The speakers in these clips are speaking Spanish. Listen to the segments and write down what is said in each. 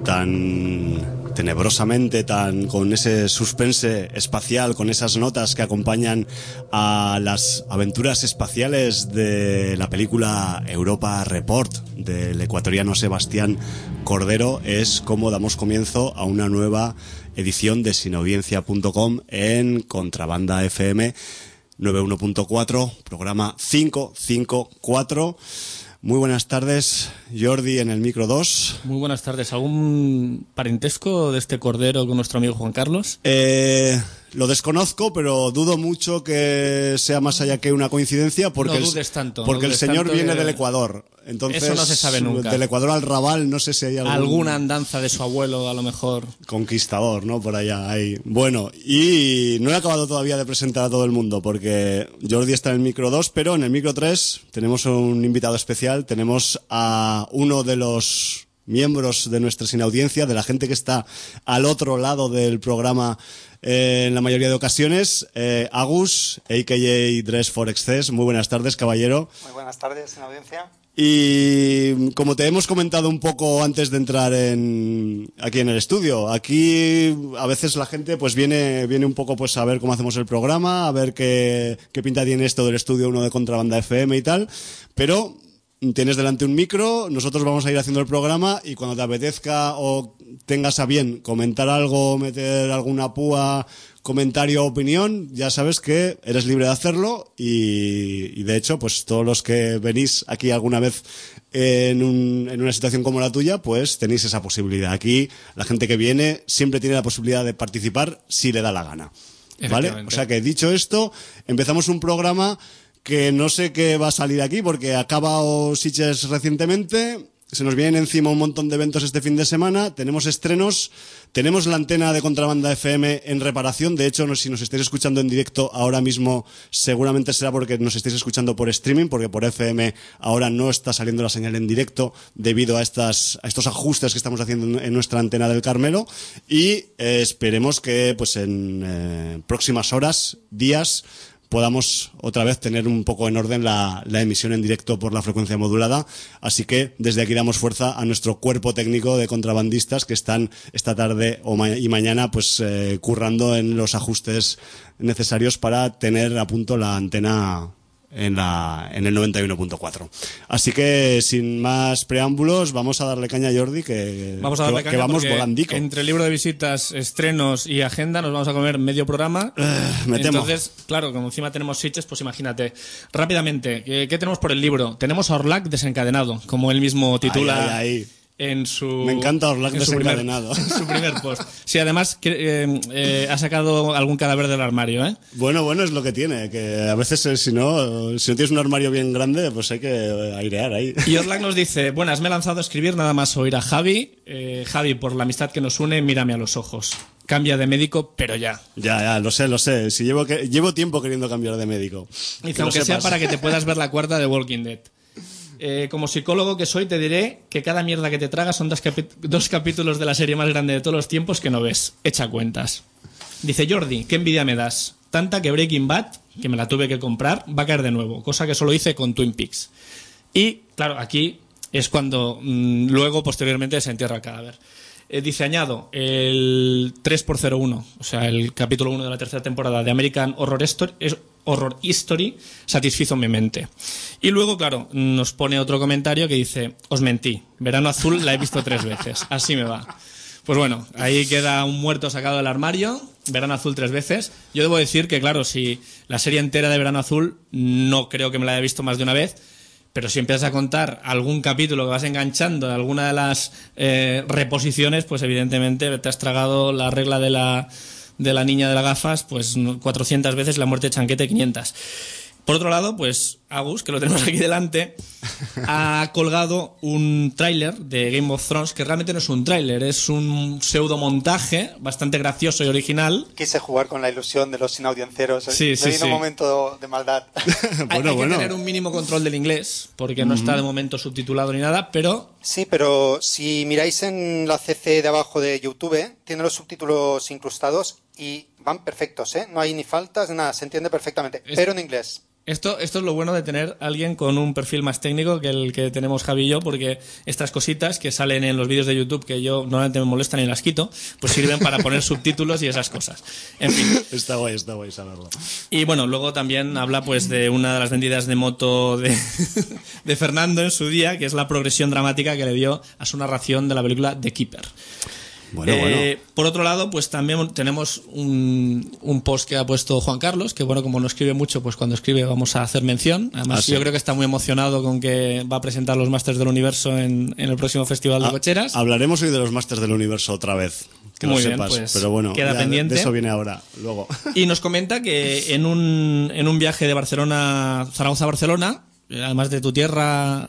tan tenebrosamente, con ese suspense espacial, con esas notas que acompañan a las aventuras espaciales de la película Europa Report del ecuatoriano Sebastián Cordero, es como damos comienzo a una nueva edición de sinaudiencia.com en Contrabanda FM 91.4, programa 554. Muy buenas tardes, Jordi en el micro 2. Muy buenas tardes. ¿Algún parentesco de este Cordero con nuestro amigo Juan Carlos? Lo desconozco, pero dudo mucho que sea más allá que una coincidencia, porque, no dudes tanto, porque no el señor tanto viene de... del Ecuador. Entonces, eso no se sabe nunca. Del Ecuador al Raval, no sé si hay alguna andanza de su abuelo, a lo mejor. Conquistador, ¿no? Por allá. Ahí. Bueno, y no he acabado todavía de presentar a todo el mundo, porque Jordi está en el micro 2, pero en el micro 3 tenemos un invitado especial. Tenemos a uno de los miembros de nuestra sinaudiencia, de la gente que está al otro lado del programa en la mayoría de ocasiones, Agus, a.k.a. Dress for Excess. Muy buenas tardes, caballero. Muy buenas tardes, sinaudiencia. Y como te hemos comentado un poco antes de entrar aquí en el estudio, aquí a veces la gente pues viene un poco pues a ver cómo hacemos el programa, a ver qué pinta tiene esto del estudio 1 de Contrabanda FM y tal, pero tienes delante un micro, nosotros vamos a ir haciendo el programa y cuando te apetezca o tengas a bien comentar algo, meter alguna púa, comentario o opinión, ya sabes que eres libre de hacerlo y de hecho, pues todos los que venís aquí alguna vez en una situación como la tuya, pues tenéis esa posibilidad. Aquí la gente que viene siempre tiene la posibilidad de participar si le da la gana, ¿vale? O sea que dicho esto, empezamos un programa que no sé qué va a salir aquí porque acaba Sitges recientemente. Se nos vienen encima un montón de eventos este fin de semana, tenemos estrenos, tenemos la antena de Contrabanda FM en reparación. De hecho, si nos estáis escuchando en directo ahora mismo, seguramente será porque nos estáis escuchando por streaming, porque por FM ahora no está saliendo la señal en directo debido a estos ajustes que estamos haciendo en nuestra antena del Carmelo. Y esperemos que pues en próximas horas, días, podamos otra vez tener un poco en orden la emisión en directo por la frecuencia modulada. Así que desde aquí damos fuerza a nuestro cuerpo técnico de contrabandistas que están esta tarde y mañana pues currando en los ajustes necesarios para tener a punto la antena en el 91.4. Así que sin más preámbulos vamos a darle caña a Jordi que vamos volandico. Entre el libro de visitas, estrenos y agenda nos vamos a comer medio programa. Me temo. Entonces, claro, como encima tenemos Sitges, pues imagínate. Rápidamente, ¿qué tenemos por el libro? Tenemos a Orlac desencadenado, como él mismo titula. Ahí. Me encanta Orlac desencadenado. En su primer post. Sí, además ha sacado algún cadáver del armario, ¿eh? Bueno, es lo que tiene, que a veces si no tienes un armario bien grande, pues hay que airear ahí. Y Orlac nos dice, buenas, me he lanzado a escribir nada más oír a Javi. Javi, por la amistad que nos une, mírame a los ojos. Cambia de médico, pero ya. Ya, lo sé. Si llevo tiempo queriendo cambiar de médico. Dice, aunque sea para que te puedas ver la cuarta de Walking Dead. Como psicólogo que soy, te diré que cada mierda que te tragas son dos capítulos de la serie más grande de todos los tiempos que no ves. Echa cuentas. Dice Jordi, qué envidia me das. Tanta que Breaking Bad, que me la tuve que comprar, va a caer de nuevo. Cosa que solo hice con Twin Peaks. Y, claro, aquí es cuando luego, posteriormente, se entierra el cadáver. Dice, añado, el 3x01, o sea, el capítulo 1 de la tercera temporada de American Horror History satisfizo mi mente. Y luego, claro, nos pone otro comentario que dice, os mentí, Verano Azul la he visto 3 veces, así me va. Pues bueno, ahí queda un muerto sacado del armario, Verano Azul 3 veces. Yo debo decir que, claro, si la serie entera de Verano Azul no creo que me la haya visto más de una vez, pero si empiezas a contar algún capítulo que vas enganchando de alguna de las reposiciones, pues evidentemente te has tragado la regla de la niña de las gafas, pues 400 veces, la muerte de Chanquete 500. Por otro lado, pues Agus, que lo tenemos aquí delante, ha colgado un tráiler de Game of Thrones que realmente no es un tráiler, es un pseudomontaje bastante gracioso y original. Quise jugar con la ilusión de los sinaudiencieros. Sí. un momento de maldad. Hay que tener un mínimo control del inglés, porque no está de momento subtitulado ni nada, pero... Sí, pero si miráis en la CC de abajo de YouTube, tiene los subtítulos incrustados y van perfectos, ¿eh? No hay ni faltas, nada, se entiende perfectamente, pero en inglés. Esto es lo bueno de tener a alguien con un perfil más técnico que el que tenemos Javi y yo, porque estas cositas que salen en los vídeos de YouTube, que yo normalmente me molestan y las quito, pues sirven para poner subtítulos y esas cosas. En fin. Está guay saberlo. Y bueno, luego también habla pues de una de las vendidas de moto de Fernando en su día, que es la progresión dramática que le dio a su narración de la película The Keeper. Bueno. Por otro lado, pues también tenemos un post que ha puesto Juan Carlos, que bueno, como no escribe mucho, pues cuando escribe vamos a hacer mención. Además, sí. Yo creo que está muy emocionado con que va a presentar los Masters del Universo en el próximo Festival de Cocheras. Hablaremos hoy de los Masters del Universo otra vez, que muy lo bien, sepas. pues, pero bueno, queda pendiente. De eso viene ahora, luego. Y nos comenta que en un viaje de Zaragoza-Barcelona, además de tu tierra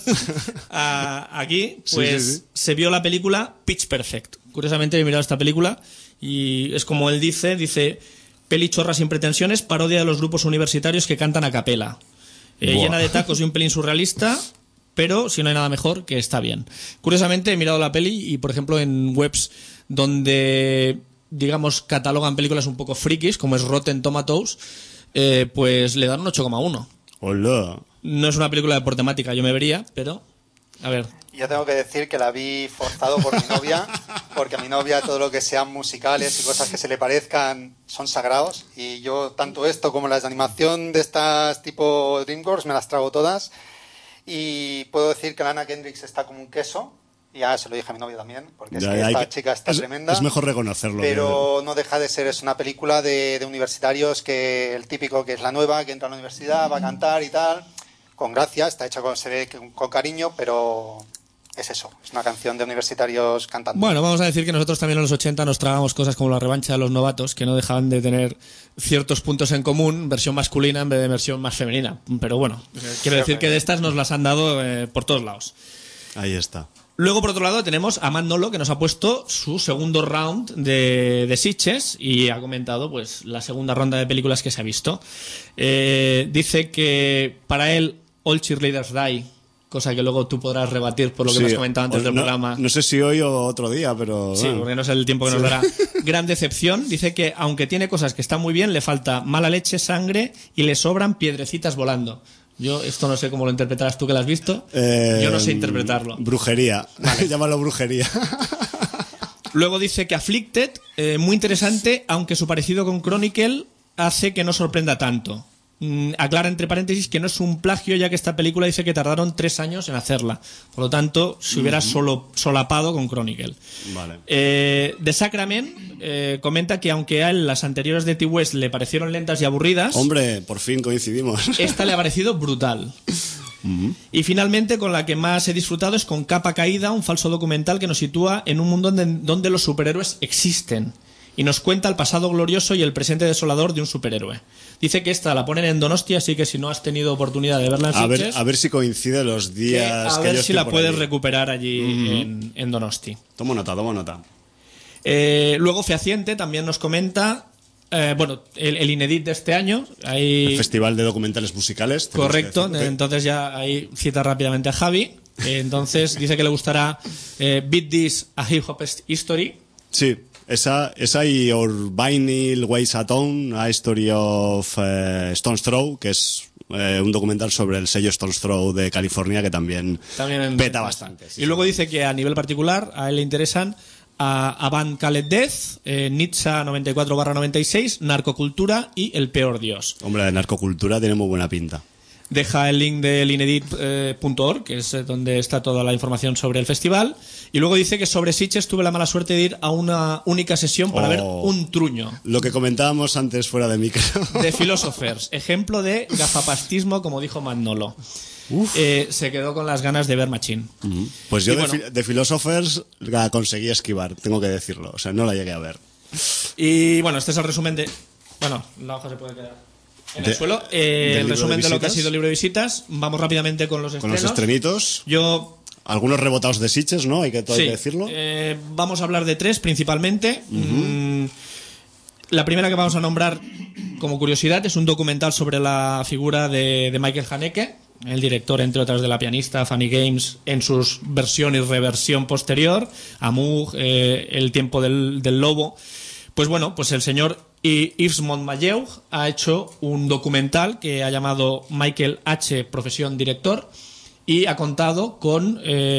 aquí, pues sí. se vio la película Pitch Perfect. Curiosamente he mirado esta película y es como él dice peli chorra sin pretensiones, parodia de los grupos universitarios que cantan a capela. Llena de tacos y un pelín surrealista, pero si no hay nada mejor, que está bien. Curiosamente he mirado la peli y, por ejemplo, en webs donde, digamos, catalogan películas un poco frikis, como es Rotten Tomatoes, pues le dan un 8,1. Hola. No es una película por temática, yo me vería, pero a ver. Yo tengo que decir que la vi forzado por mi novia, porque a mi novia todo lo que sean musicales y cosas que se le parezcan son sagrados, y yo tanto esto como las de animación de estas tipo DreamWorks me las trago todas, y puedo decir que la Anna Kendrick está como un queso. Ya se lo dije a mi novia también, porque es que esta chica está tremenda. Es mejor reconocerlo. Pero no deja de ser, es una película de universitarios, que el típico que es la nueva, que entra a la universidad, va a cantar y tal, con gracia, está hecha se ve con cariño, pero es eso, es una canción de universitarios cantando. Bueno, vamos a decir que nosotros también en los 80 nos tragamos cosas como La revancha de los novatos, que no dejaban de tener ciertos puntos en común, versión masculina en vez de versión más femenina. Pero bueno, quiero decir que de estas nos las han dado por todos lados. Ahí está. Luego, por otro lado, tenemos a Matt Nolo, que nos ha puesto su segundo round de Sitges y ha comentado pues la segunda ronda de películas que se ha visto. Dice que para él All Cheerleaders Die, cosa que luego tú podrás rebatir por lo que me has comentado antes del programa. No sé si hoy o otro día, pero... Sí, bueno. porque no es el tiempo que nos dará. Gran decepción. Dice que aunque tiene cosas que están muy bien, le falta mala leche, sangre y le sobran piedrecitas volando. Yo esto no sé cómo lo interpretarás tú, que lo has visto. Yo no sé interpretarlo. Brujería. Vale. Llámalo brujería. Luego dice que Afflicted, muy interesante, aunque su parecido con Chronicle hace que no sorprenda tanto. Aclara entre paréntesis que no es un plagio, ya que esta película dice que tardaron 3 años en hacerla. Por lo tanto, se hubiera solapado con Chronicle. Vale. The Sacrament comenta que aunque a él las anteriores de T. West le parecieron lentas y aburridas... Hombre, por fin coincidimos. Esta le ha parecido brutal. Y finalmente, con la que más he disfrutado es con Capa Caída, un falso documental que nos sitúa en un mundo donde los superhéroes existen y nos cuenta el pasado glorioso y el presente desolador de un superhéroe. Dice que esta la ponen en Donosti, así que si no has tenido oportunidad de verla en Sitges, a ver si coincide los días a que ver yo si estoy la por puedes allí. recuperar allí en Donosti. Tomo nota. Luego Fehaciente también nos comenta el Inedit de este año. El Festival de Documentales Musicales. Correcto, entonces ya ahí cita rápidamente a Javi. Entonces dice que le gustará Beat This, A Hip Hop History. Sí, esa y Our Vinyl Weighs a Ton, A History of Stone's Throw, que es un documental sobre el sello Stone's Throw de California, que también peta bastante. Sí, y luego dice que a nivel particular a él le interesan a Van Called Death, Nitsa 94/96, Narcocultura y El Peor Dios. Hombre, de narcocultura tiene muy buena pinta. Deja el link del inedit.org, que es donde está toda la información sobre el festival. Y luego dice que sobre Sitges tuve la mala suerte de ir a una única sesión para ver un truño. Lo que comentábamos antes fuera de micro. The Philosophers, ejemplo de gafapastismo, como dijo Manolo. Se quedó con las ganas de ver Machín. Pues yo de Philosophers la conseguí esquivar, tengo que decirlo. O sea, no la llegué a ver. Y bueno, este es el resumen de... Bueno, la hoja se puede quedar en el suelo. El resumen de lo que ha sido el libro de visitas. Vamos rápidamente con los estrenos. Con los estrenitos. Algunos rebotados de Sitges, ¿no? Hay que decirlo. Vamos a hablar de 3 principalmente. La primera que vamos a nombrar como curiosidad es un documental sobre la figura de Michael Haneke, el director, entre otras, de La pianista, Funny Games, en sus versión y reversión posterior, Amour, El tiempo del lobo. Pues bueno, pues el señor Yves Montmajeu ha hecho un documental que ha llamado Michael H. Profesión Director y ha contado con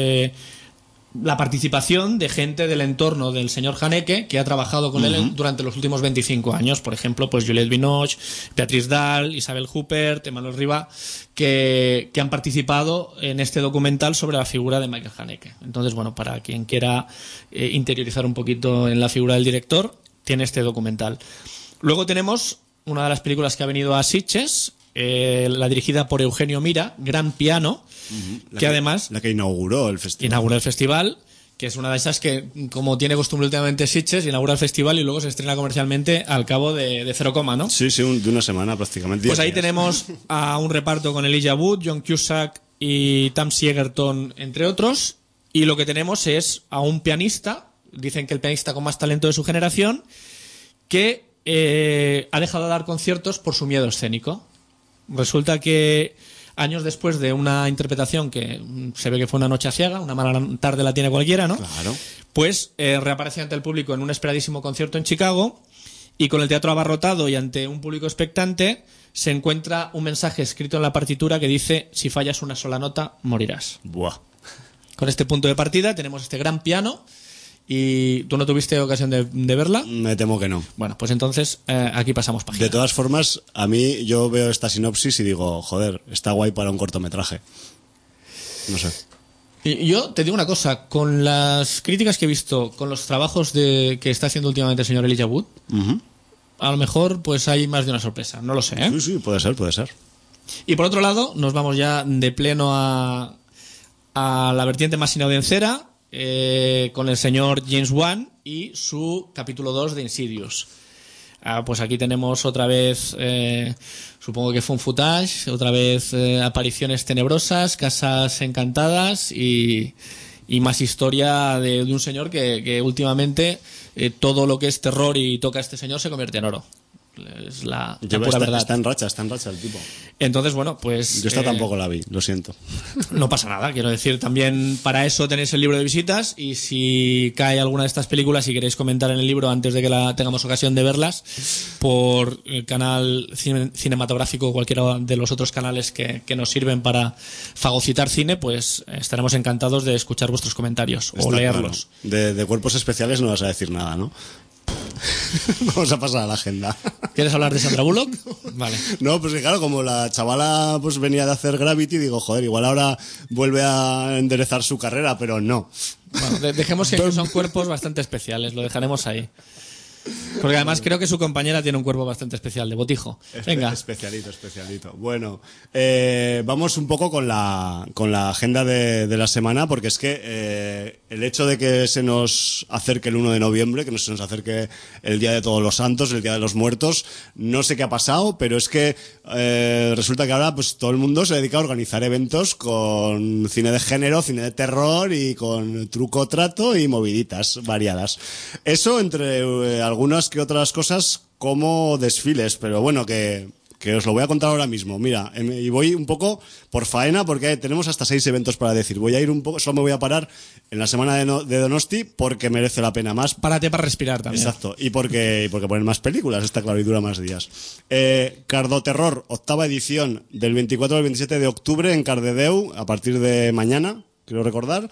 la participación de gente del entorno del señor Haneke que ha trabajado con él durante los últimos 25 años. Por ejemplo, pues Juliette Binoche, Beatrice Dahl, Isabel Huppert, Emmanuel Riva, que han participado en este documental sobre la figura de Michael Haneke. Entonces, bueno, para quien quiera interiorizar un poquito en la figura del director, tiene este documental. Luego tenemos una de las películas que ha venido a Sitges, la dirigida por Eugenio Mira, Gran Piano, que además la que inauguró el festival, que es una de esas que, como tiene costumbre últimamente Sitges, inaugura el festival y luego se estrena comercialmente al cabo de 0, ¿no? Sí, de una semana prácticamente. Pues ahí tenemos a un reparto con Elijah Wood, John Cusack y Tampsy Egerton, entre otros, y lo que tenemos es a un pianista, dicen que el pianista con más talento de su generación, que ha dejado de dar conciertos por su miedo escénico. Resulta que años después de una interpretación que se ve que fue una noche ciega, una mala tarde la tiene cualquiera, ¿no? Claro. Pues reaparece ante el público en un esperadísimo concierto en Chicago y con el teatro abarrotado y ante un público expectante se encuentra un mensaje escrito en la partitura que dice: si fallas una sola nota, morirás. Buah. Con este punto de partida tenemos este gran piano. ¿Y tú no tuviste ocasión de verla? Me temo que no. Bueno, pues entonces aquí pasamos página. De todas formas, a mí yo veo esta sinopsis y digo, joder, está guay para un cortometraje. No sé. Y yo te digo una cosa, con las críticas que he visto, con los trabajos que está haciendo últimamente el señor Elijah Wood, a lo mejor pues hay más de una sorpresa, no lo sé, ¿eh? Sí, puede ser. Y por otro lado, nos vamos ya de pleno a la vertiente más inaudiencera, con el señor James Wan y su capítulo 2 de Insidious. Pues aquí tenemos otra vez, supongo que fue un footage, otra vez apariciones tenebrosas, casas encantadas y más historia de un señor que últimamente todo lo que es terror y toca a este señor se convierte en oro. Es la pura verdad. Está en racha el tipo. Entonces, bueno, pues... Yo esta tampoco la vi, lo siento. No pasa nada, quiero decir, también para eso tenéis el libro de visitas y si cae alguna de estas películas y queréis comentar en el libro antes de que tengamos ocasión de verlas, por el canal cinematográfico o cualquiera de los otros canales que nos sirven para fagocitar cine, pues estaremos encantados de escuchar vuestros comentarios o leerlos. Claro. De cuerpos especiales no vas a decir nada, ¿no? Vamos a pasar a la agenda. ¿Quieres hablar de Sandra Bullock? Vale. No, pues que claro, como la chavala pues venía de hacer Gravity, digo, joder, igual ahora vuelve a enderezar su carrera, pero no. Bueno, dejemos que son cuerpos bastante especiales, lo dejaremos ahí. Porque además creo que su compañera tiene un cuerpo bastante especial, de botijo. Venga. Especialito. Bueno, vamos un poco con la agenda de la semana, porque es que el hecho de que se nos acerque el 1 de noviembre, que se nos acerque el Día de Todos los Santos, el Día de los Muertos, no sé qué ha pasado, pero es que resulta que ahora pues todo el mundo se dedica a organizar eventos con cine de género, cine de terror y con truco, trato y moviditas variadas. Eso entre algunas que otras cosas como desfiles, pero bueno, que os lo voy a contar ahora mismo. Mira, y voy un poco por faena porque tenemos hasta 6 eventos para decir. Voy a ir un poco, solo me voy a parar en la semana de Donosti porque merece la pena más. Párate para respirar también. Exacto, y porque ponen más películas, está claro, y dura más días. Cardoterror, 8ª edición, del 24 al 27 de octubre en Cardedeu, a partir de mañana, quiero recordar.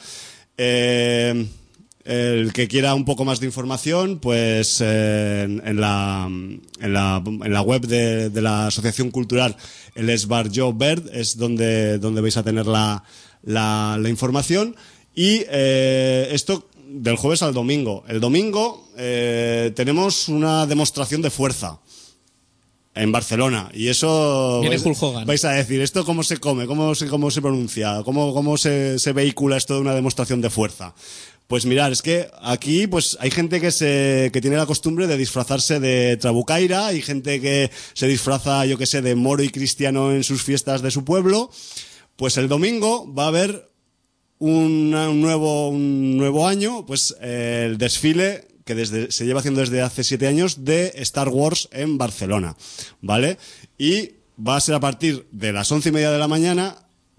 El que quiera un poco más de información, pues en la web de la Asociación Cultural El Esbarjo Verd es donde vais a tener la información. Y esto del jueves al domingo. El domingo tenemos una demostración de fuerza en Barcelona, y eso viene Hulk Hogan. Vais a decir, ¿esto cómo se come? ¿Cómo se pronuncia? ¿Cómo se vehicula esto de una demostración de fuerza? Pues mirar, es que aquí pues hay gente que tiene la costumbre de disfrazarse de trabucaira, hay gente que se disfraza, yo que sé, de moro y cristiano en sus fiestas de su pueblo. Pues el domingo va a haber un nuevo año, pues el desfile que se lleva haciendo desde hace 7 años de Star Wars en Barcelona, ¿vale? Y va a ser a partir de las 11:30 de la mañana,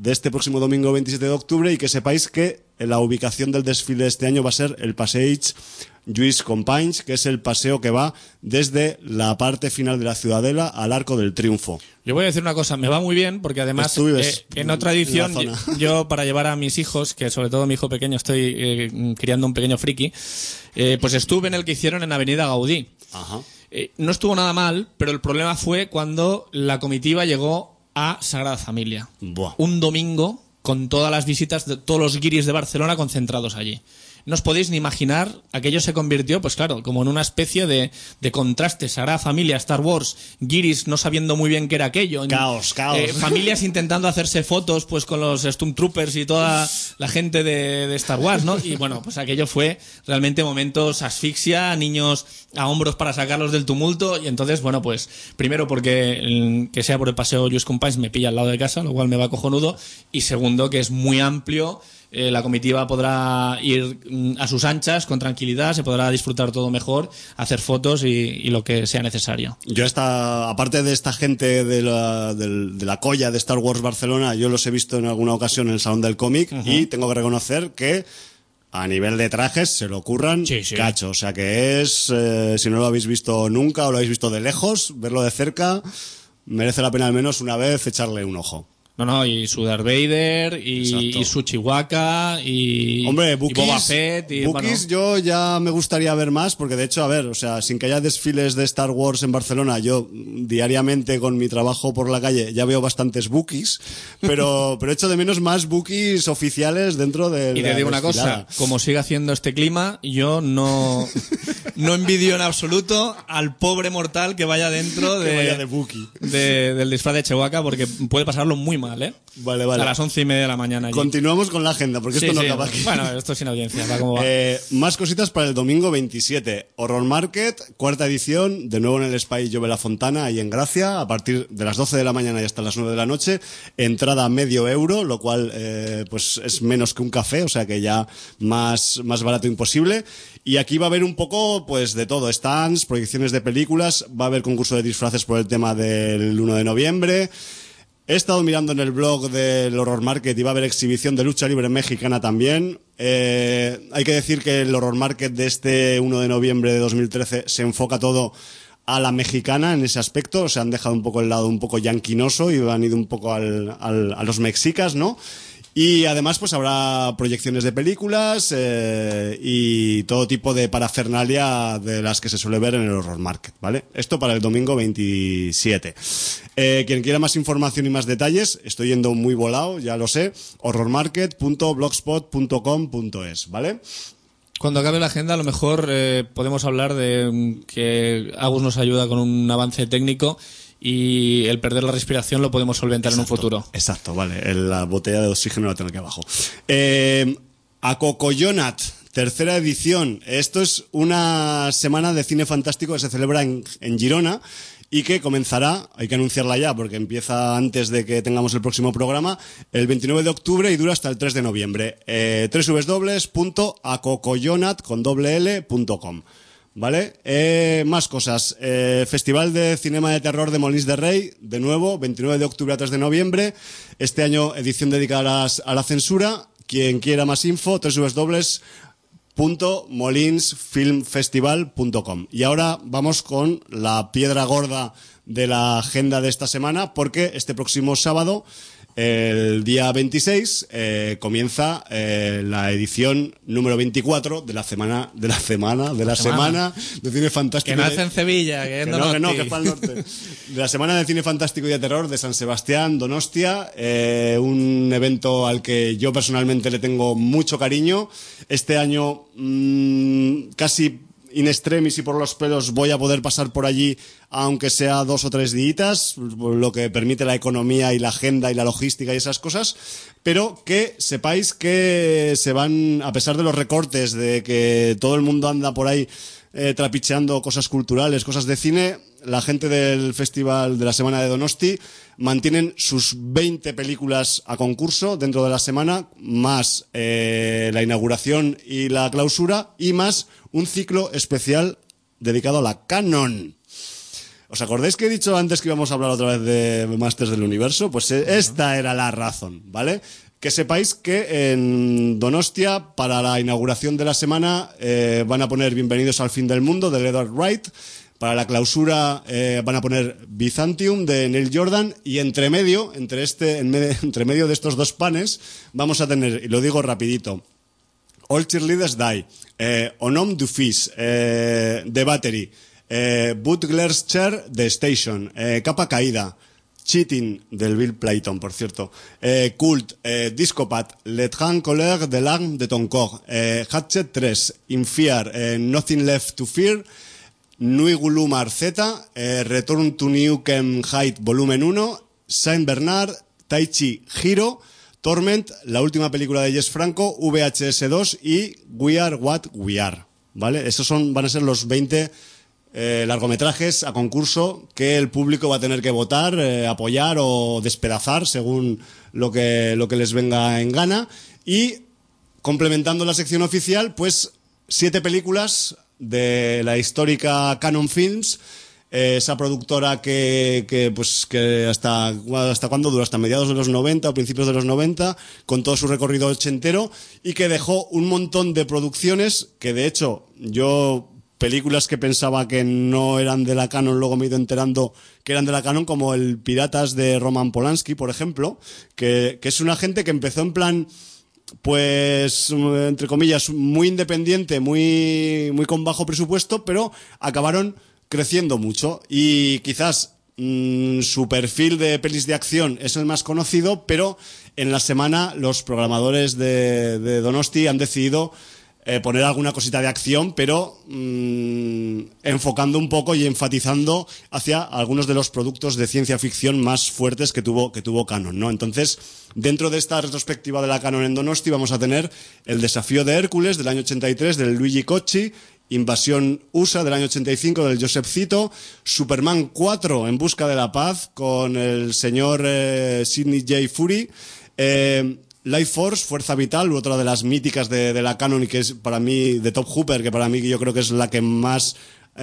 de este próximo domingo 27 de octubre, y que sepáis que la ubicación del desfile de este año va a ser el Passeig Lluís Companys, que es el paseo que va desde la parte final de la Ciudadela al Arco del Triunfo. Yo voy a decir una cosa, me va muy bien, porque además en otra edición, yo para llevar a mis hijos, que sobre todo mi hijo pequeño, estoy criando un pequeño friki, pues estuve en el que hicieron en Avenida Gaudí. Ajá. No estuvo nada mal, pero el problema fue cuando la comitiva llegó a Sagrada Familia. Buah. Un domingo con todas las visitas de todos los guiris de Barcelona concentrados allí. No os podéis ni imaginar, aquello se convirtió, pues claro, como en una especie de contraste. Sagrada Familia, Star Wars, guiris no sabiendo muy bien qué era aquello. Caos. Familias intentando hacerse fotos pues con los Stormtroopers y toda la gente de Star Wars, ¿no? Y bueno, pues aquello fue realmente momentos asfixia, niños a hombros para sacarlos del tumulto. Y entonces, bueno, pues primero porque que sea por el paseo Lluís Companys me pilla al lado de casa, lo cual me va cojonudo. Y segundo, que es muy amplio. La comitiva podrá ir a sus anchas con tranquilidad, se podrá disfrutar todo mejor, hacer fotos y lo que sea necesario. Yo aparte de esta gente de la colla de Star Wars Barcelona, yo los he visto en alguna ocasión en el Salón del Cómic, y tengo que reconocer que a nivel de trajes se lo curran cacho. O sea que es, si no lo habéis visto nunca o lo habéis visto de lejos, verlo de cerca merece la pena al menos una vez echarle un ojo. No, y su Darth Vader, y su Chihuahua, y Boba Fett. Bookies yo ya me gustaría ver más, porque de hecho, a ver, o sea, sin que haya desfiles de Star Wars en Barcelona, yo diariamente con mi trabajo por la calle ya veo bastantes Bookies, pero echo de menos más Bookies oficiales dentro de Y te digo una cosa, como sigue haciendo este clima, yo no envidio en absoluto al pobre mortal que vaya dentro de Wookiee. Del disfraz de Chihuahua, porque puede pasarlo muy mal, ¿eh? Vale. A las 11:30 de la mañana. Allí. Continuamos con la agenda, porque esto no acaba aquí. Bueno, esto es sin audiencia. Va como va. Más cositas para el domingo 27. Horror Market, cuarta edición, de nuevo en el Espai Jove La Fontana, ahí en Gracia, a partir de las 12 de la mañana y hasta las 9 de la noche. Entrada €0,5, lo cual pues es menos que un café, o sea que ya más barato imposible. Y aquí va a haber un poco pues de todo, stands, proyecciones de películas, va a haber concurso de disfraces por el tema del 1 de noviembre. He estado mirando en el blog del Horror Market y va a haber exhibición de lucha libre mexicana también. Hay que decir que el Horror Market de este 1 de noviembre de 2013 se enfoca todo a la mexicana en ese aspecto. Se han dejado un poco el lado un poco yanquinoso y han ido un poco a los mexicas, ¿no? Y además pues habrá proyecciones de películas y todo tipo de parafernalia de las que se suele ver en el Horror Market, ¿vale? Esto para el domingo 27. Quien quiera más información y más detalles, estoy yendo muy volado, ya lo sé, horrormarket.blogspot.com.es, ¿vale? Cuando acabe la agenda, a lo mejor podemos hablar de que Agus nos ayuda con un avance técnico y el perder la respiración lo podemos solventar en un futuro. Exacto, vale. La botella de oxígeno la tengo aquí abajo. Acocoyonat, tercera edición. Esto es una semana de cine fantástico que se celebra en Girona y que comenzará, hay que anunciarla ya porque empieza antes de que tengamos el próximo programa, el 29 de octubre y dura hasta el 3 de noviembre. www.acocoyonat.com. ¿Vale? Más cosas. Festival de Cinema de Terror de Molins de Rey, de nuevo, 29 de octubre a 3 de noviembre. Este año edición dedicada a la censura. Quien quiera más info, www.molinsfilmfestival.com. Y ahora vamos con la piedra gorda de la agenda de esta semana, porque este próximo sábado, el día 26, comienza la edición número 24 de la semana de cine fantástico. Que nace en Sevilla, que es para el norte. De la semana de cine fantástico y de terror de San Sebastián, Donostia, un evento al que yo personalmente le tengo mucho cariño. Este año casi in extremis y por los pelos voy a poder pasar por allí, aunque sea 2 o 3 días, lo que permite la economía y la agenda y la logística y esas cosas, pero que sepáis que se van, a pesar de los recortes, de que todo el mundo anda por ahí trapicheando cosas culturales, cosas de cine, la gente del festival de la semana de Donosti mantienen sus 20 películas a concurso dentro de la semana, más la inauguración y la clausura, y más un ciclo especial dedicado a la Canon. ¿Os acordáis que he dicho antes que íbamos a hablar otra vez de Masters del Universo? Pues esta era la razón, ¿vale? Que sepáis que en Donostia, para la inauguración de la semana, van a poner Bienvenidos al Fin del Mundo, de Edward Wright. Para la clausura van a poner Byzantium, de Neil Jordan. Y entre medio de estos dos panes, vamos a tener, y lo digo rapidito, All Cheerleaders Die, Onom du Fils, The Battery, Butler's Chair, The Station, Capa Caída, Cheating, del Bill Clayton, por cierto, Cult, Discopat, Le Grand Colère de l'Arme de Toncord, Hatchet 3, In Fear, Nothing Left to Fear, Nui Gulumar Z, Return to Newcomb Height Volumen 1, Saint Bernard, Taichi Hiro, Torment, la última película de Jess Franco, VHS 2 y We Are What We Are, ¿vale? Estos van a ser los 20 largometrajes a concurso que el público va a tener que votar, apoyar o despedazar según lo que les venga en gana. Y complementando la sección oficial, pues 7 películas de la histórica Canon Films, esa productora que hasta cuándo duró, hasta mediados de los 90 o principios de los 90, con todo su recorrido ochentero, y que dejó un montón de producciones que, de hecho, películas que pensaba que no eran de la Canon, luego me he ido enterando que eran de la Canon, como el Piratas de Roman Polanski, por ejemplo, que es una gente que empezó en plan, pues, entre comillas, muy independiente, muy con bajo presupuesto, pero acabaron creciendo mucho. Y quizás su perfil de pelis de acción es el más conocido, pero en la semana los programadores de Donosti han decidido poner alguna cosita de acción, pero enfocando un poco y enfatizando hacia algunos de los productos de ciencia ficción más fuertes que tuvo Canon, ¿no? Entonces, dentro de esta retrospectiva de la Canon en Donosti vamos a tener El desafío de Hércules, del año 83, del Luigi Cocci, Invasión USA, del año 85, del Joseph Zito, Superman 4, En busca de la paz, con el señor Sidney J. Furie, Life Force, Fuerza Vital, otra de las míticas de la Canon, y que es para mí, de Top Hooper, que para mí yo creo que es la que más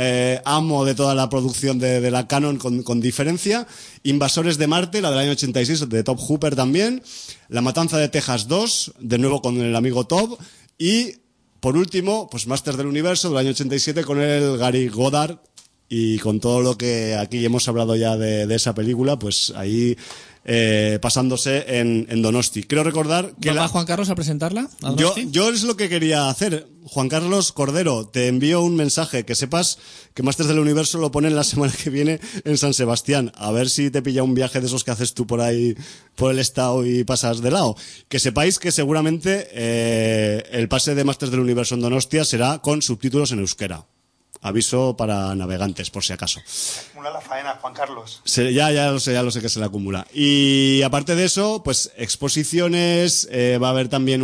amo de toda la producción de la Canon con diferencia. Invasores de Marte, la del año 86, de Top Hooper también. La Matanza de Texas 2, de nuevo con el amigo Top. Y, por último, pues Masters del Universo, del año 87, con el Gary Goddard. Y con todo lo que aquí hemos hablado ya de esa película, pues ahí pasándose en Donosti. Creo recordar que ¿Va Juan Carlos a presentarla? ¿A yo es lo que quería hacer. Juan Carlos Cordero, te envío un mensaje, que sepas que Masters del Universo lo ponen la semana que viene en San Sebastián. A ver si te pilla un viaje de esos que haces tú por ahí, por el estado, y pasas de lado. Que sepáis que seguramente el pase de Masters del Universo en Donostia será con subtítulos en euskera. Aviso para navegantes, por si acaso. Se acumula la faena, Juan Carlos. Ya lo sé que se le acumula. Y aparte de eso, pues exposiciones, va a haber también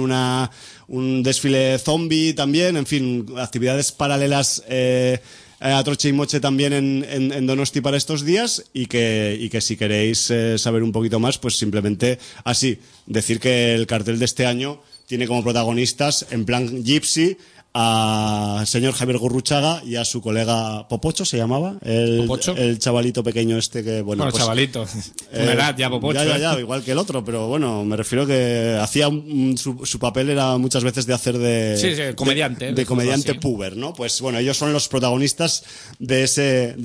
un desfile zombie también, en fin, actividades paralelas a troche y moche también en Donosti para estos días, y que si queréis saber un poquito más, pues simplemente así, decir que el cartel de este año tiene como protagonistas, en plan Gypsy, a señor Javier Gurruchaga y a su colega Popocho, se llamaba, el chavalito pequeño este que, bueno, pues, chavalito, una edad ya, Popocho. Ya, igual que el otro, pero bueno, me refiero que hacía su papel era muchas veces de hacer de comediante, de comediante puber, ¿no? Pues bueno, ellos son los protagonistas de ese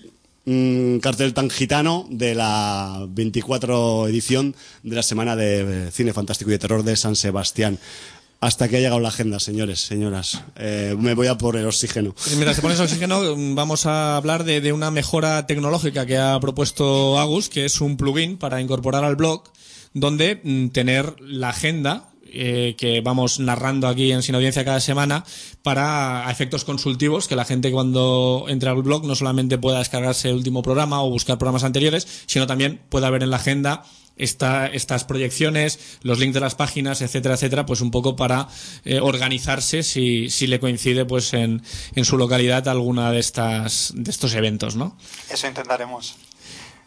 cartel tan gitano de la 24 edición de la Semana de Cine Fantástico y de Terror de San Sebastián. Hasta que ha llegado la agenda, señores, señoras. Me voy a por el oxígeno. Mientras te pones oxígeno, vamos a hablar de una mejora tecnológica que ha propuesto Agus, que es un plugin para incorporar al blog, donde tener la agenda que vamos narrando aquí en Sin Audiencia cada semana para efectos consultivos, que la gente cuando entre al blog no solamente pueda descargarse el último programa o buscar programas anteriores, sino también pueda ver en la agenda estas proyecciones, los links de las páginas, etcétera, etcétera, pues un poco para organizarse si le coincide pues en su localidad alguna de estos eventos, ¿no? Eso intentaremos.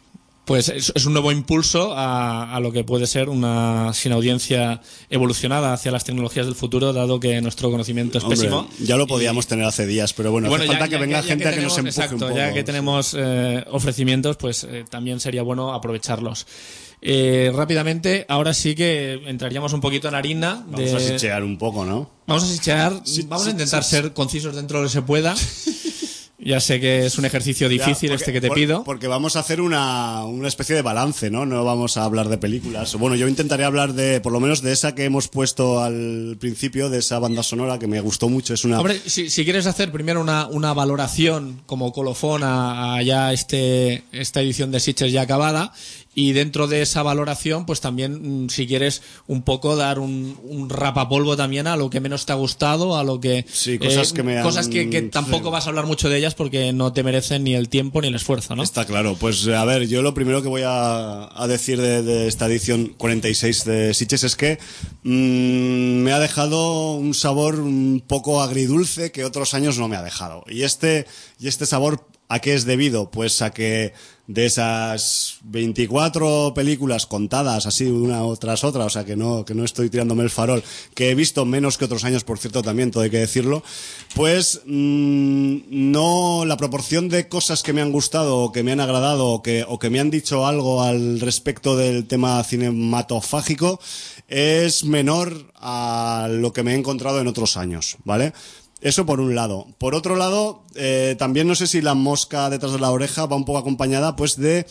pues es un nuevo impulso a lo que puede ser una sin audiencia evolucionada hacia las tecnologías del futuro, dado que nuestro conocimiento es pésimo. Ya lo podíamos tener hace días, pero bueno, hace falta que venga gente a que nos empuje un poco. Ya que tenemos ofrecimientos, pues también sería bueno aprovecharlos. Rápidamente, ahora sí que entraríamos un poquito en harina. Vamos a sichear un poco, ¿no? Vamos a sichear, vamos a intentar ser concisos dentro de lo que se pueda. Ya sé que es un ejercicio difícil que te pido. Porque vamos a hacer una especie de balance, ¿no? No vamos a hablar de películas. Bueno, yo intentaré hablar de, por lo menos de esa que hemos puesto al principio, de esa banda sonora que me gustó mucho. Es una... Hombre, si quieres hacer primero una valoración como colofón a ya esta edición de Sitges ya acabada, y dentro de esa valoración, pues también, si quieres, un poco dar un rapapolvo también a lo que menos te ha gustado, a lo que... Sí, cosas que tampoco vas a hablar mucho de ellas porque no te merecen ni el tiempo ni el esfuerzo, ¿no? Está claro. Pues a ver, yo lo primero que voy a decir de esta edición 46 de Sitges es que me ha dejado un sabor un poco agridulce que otros años no me ha dejado. Y este sabor, ¿a qué es debido? Pues a que de esas 24 películas contadas así una tras otra, o sea que no estoy tirándome el farol, que he visto menos que otros años, por cierto, también todo hay que decirlo, pues no, la proporción de cosas que me han gustado o que me han agradado o que me han dicho algo al respecto del tema cinematográfico es menor a lo que me he encontrado en otros años, ¿vale? Eso por un lado. Por otro lado, también no sé si la mosca detrás de la oreja va un poco acompañada pues de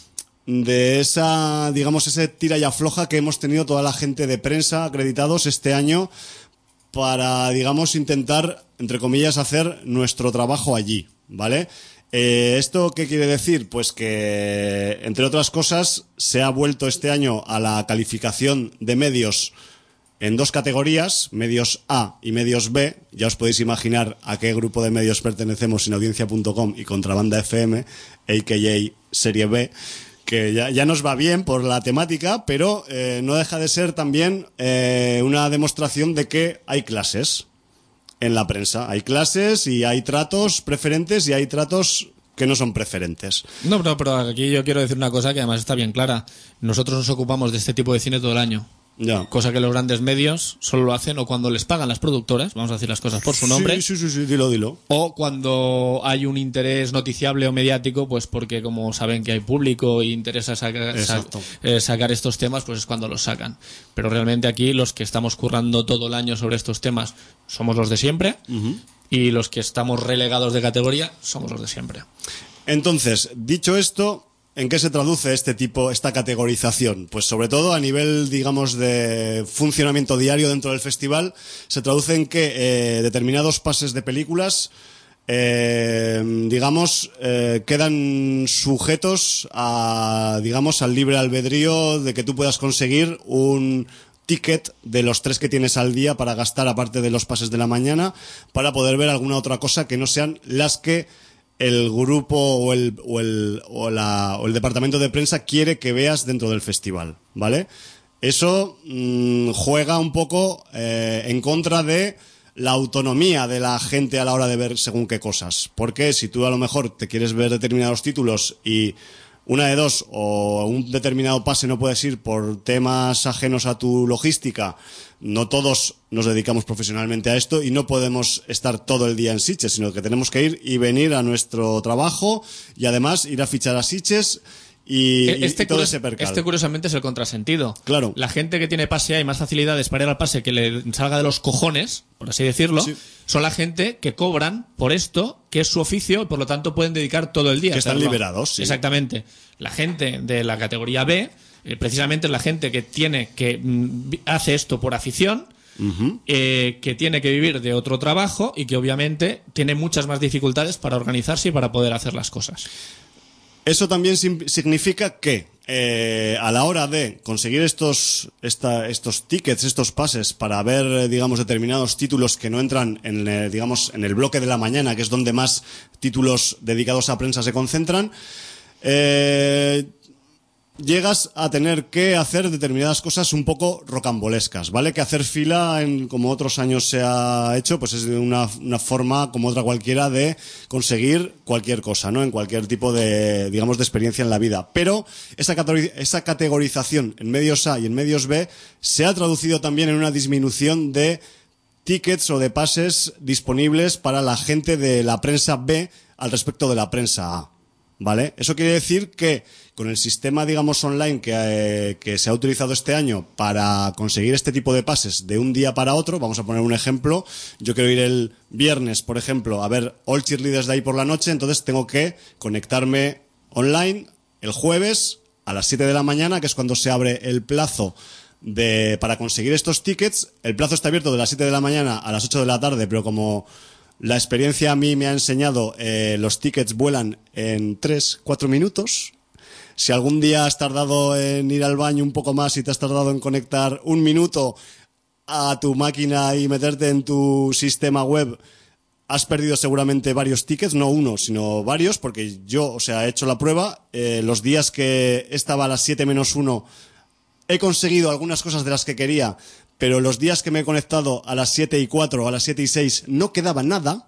esa, digamos, ese tira y afloja que hemos tenido toda la gente de prensa acreditados este año para, digamos, intentar, entre comillas, hacer nuestro trabajo allí, ¿vale? ¿Esto qué quiere decir? Pues que, entre otras cosas, se ha vuelto este año a la calificación de medios en dos categorías, medios A y medios B. Ya os podéis imaginar a qué grupo de medios pertenecemos, sinaudiencia.com y Contrabanda FM, a.k.a. Serie B, que ya nos va bien por la temática, pero no deja de ser también una demostración de que hay clases en la prensa. Hay clases y hay tratos preferentes y hay tratos que no son preferentes. No, pero aquí yo quiero decir una cosa que además está bien clara. Nosotros nos ocupamos de este tipo de cine todo el año. Ya. Cosa que los grandes medios solo lo hacen o cuando les pagan las productoras, vamos a decir las cosas por su nombre. Sí, dilo. O cuando hay un interés noticiable o mediático, pues porque como saben que hay público y interesa sacar estos temas, pues es cuando los sacan. Pero realmente aquí los que estamos currando todo el año sobre estos temas somos los de siempre, y los que estamos relegados de categoría somos los de siempre. Entonces, dicho esto, ¿en qué se traduce esta categorización? Pues sobre todo a nivel, digamos, de funcionamiento diario dentro del festival, se traduce en que determinados pases de películas, quedan sujetos al libre albedrío de que tú puedas conseguir un ticket de los 3 que tienes al día para gastar aparte de los pases de la mañana, para poder ver alguna otra cosa que no sean las que el grupo o el departamento de prensa quiere que veas dentro del festival, ¿vale? Eso juega un poco en contra de la autonomía de la gente a la hora de ver según qué cosas. Porque si tú a lo mejor te quieres ver determinados títulos y una de dos, o un determinado pase no puedes ir por temas ajenos a tu logística, no todos nos dedicamos profesionalmente a esto y no podemos estar todo el día en Sitges, sino que tenemos que ir y venir a nuestro trabajo y además ir a fichar a Sitges y todo ese percal. Este curiosamente es el contrasentido. Claro. La gente que tiene pase A y más facilidades para ir al pase que le salga de los cojones, por así decirlo, sí, son la gente que cobran por esto, que es su oficio y por lo tanto pueden dedicar todo el día que a están hacerlo. liberados, sí. Exactamente. La gente de la categoría B, precisamente es la gente que hace esto por afición, que tiene que vivir de otro trabajo y que obviamente tiene muchas más dificultades para organizarse y para poder hacer las cosas. Eso también significa que a la hora de conseguir estos tickets, estos pases para ver, digamos, determinados títulos que no entran en el bloque de la mañana, que es donde más títulos dedicados a prensa se concentran, llegas a tener que hacer determinadas cosas un poco rocambolescas, ¿vale? Que hacer fila, como otros años se ha hecho, pues es una forma como otra cualquiera de conseguir cualquier cosa, ¿no? En cualquier tipo de, digamos, de experiencia en la vida. Pero esa categorización en medios A y en medios B se ha traducido también en una disminución de tickets o de pases disponibles para la gente de la prensa B al respecto de la prensa A, ¿vale? Eso quiere decir que con el sistema, digamos, online que se ha utilizado este año para conseguir este tipo de pases de un día para otro, vamos a poner un ejemplo, yo quiero ir el viernes, por ejemplo, a ver All Cheerleaders de ahí por la noche, entonces tengo que conectarme online el jueves a las 7 de la mañana, que es cuando se abre el plazo para conseguir estos tickets. El plazo está abierto de las 7 de la mañana a las 8 de la tarde, pero como la experiencia a mí me ha enseñado, los tickets vuelan en 3-4 minutos. Si algún día has tardado en ir al baño un poco más y te has tardado en conectar un minuto a tu máquina y meterte en tu sistema web, has perdido seguramente varios tickets, no uno, sino varios, porque yo, he hecho la prueba. Los días que estaba a las 7 menos 1 he conseguido algunas cosas de las que quería, pero los días que me he conectado a las 7 y 4 o a las 7 y 6 no quedaba nada.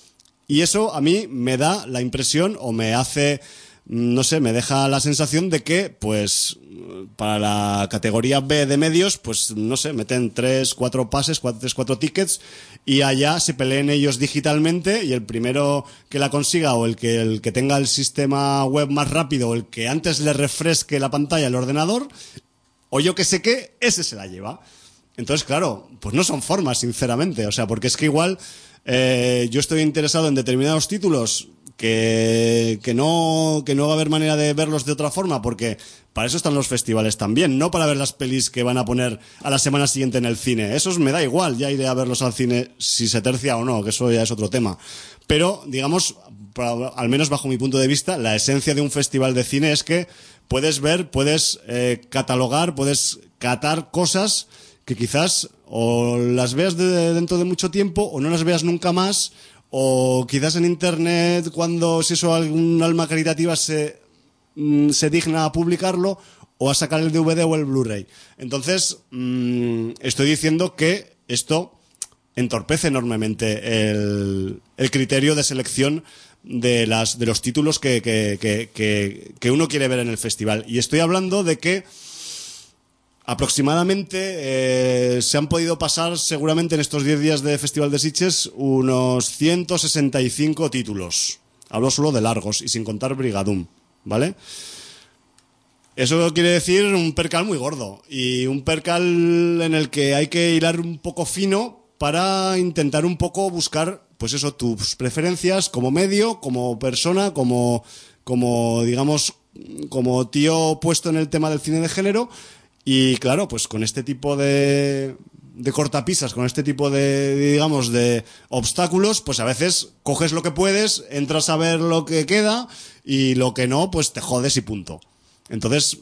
Y eso a mí me da la impresión, o me hace, no sé, me deja la sensación de que, pues, para la categoría B de medios, pues, no sé, meten 3-4 pases, 3-4 tickets, y allá se peleen ellos digitalmente, y el primero que la consiga, o el que tenga el sistema web más rápido, o el que antes le refresque la pantalla al ordenador, o yo que sé qué, ese se la lleva. Entonces, claro, pues no son formas, sinceramente. Porque es que igual yo estoy interesado en determinados títulos que no va a haber manera de verlos de otra forma, porque para eso están los festivales también, no para ver las pelis que van a poner a la semana siguiente en el cine. Esos me da igual, ya iré a verlos al cine si se tercia o no, que eso ya es otro tema. Pero, digamos, al menos bajo mi punto de vista, la esencia de un festival de cine es que puedes ver, puedes catalogar, puedes catar cosas que quizás o las veas dentro de mucho tiempo o no las veas nunca más, o quizás en internet, si eso algún alma caritativa se digna a publicarlo o a sacar el DVD o el Blu-ray. Entonces, estoy diciendo que esto entorpece enormemente el criterio de selección de los títulos que uno quiere ver en el festival. Y estoy hablando de que aproximadamente se han podido pasar seguramente en estos 10 días de Festival de Sitges unos 165 títulos. Hablo solo de largos y sin contar Brigadoom, ¿vale? Eso quiere decir un percal muy gordo, y un percal en el que hay que hilar un poco fino para intentar un poco buscar, pues eso, tus preferencias como medio, como persona, como digamos, como tío puesto en el tema del cine de género. Y claro, pues con este tipo de cortapisas, con este tipo digamos, de obstáculos, pues a veces coges lo que puedes, entras a ver lo que queda, y lo que no, pues te jodes y punto. Entonces,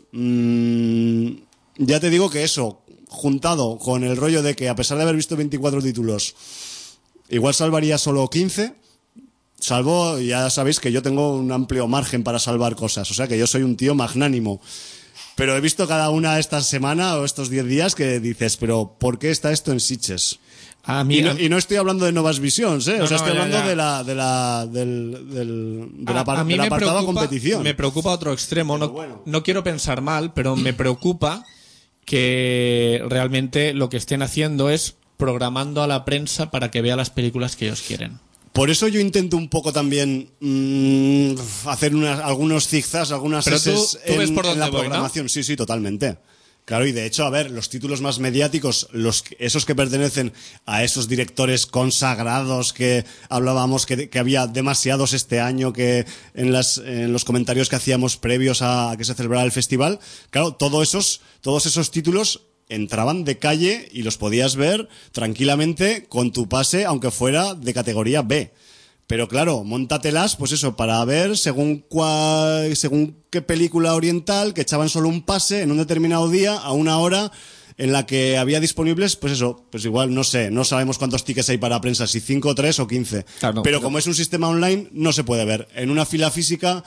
ya te digo que eso, juntado con el rollo de que a pesar de haber visto 24 títulos, igual salvaría solo 15, salvo, ya sabéis que yo tengo un amplio margen para salvar cosas, o sea que yo soy un tío magnánimo. Pero he visto cada una esta semana o estos 10 días que dices, pero ¿por qué está esto en Sitges? Y no estoy hablando de Novas Visions, ¿eh? Estoy hablando del apartado a competición. Me preocupa otro extremo. No quiero pensar mal, pero me preocupa que realmente lo que estén haciendo es programando a la prensa para que vea las películas que ellos quieren. Por eso yo intento un poco también hacer algunos zigzags, algunas S en la programación. ¿No? Sí, totalmente. Claro, y de hecho, a ver, los títulos más mediáticos, esos que pertenecen a esos directores consagrados que hablábamos que había demasiados este año, que en los comentarios que hacíamos previos a que se celebrara el festival, claro, todos esos títulos entraban de calle y los podías ver tranquilamente con tu pase, aunque fuera de categoría B. Pero claro, móntatelas, pues eso, para ver según qué película oriental, que echaban solo un pase en un determinado día a una hora en la que había disponibles, pues eso, pues igual, no sé, no sabemos cuántos tickets hay para prensa, si 5, 3 o 15. Claro, pero como es un sistema online, no se puede ver. En una fila física,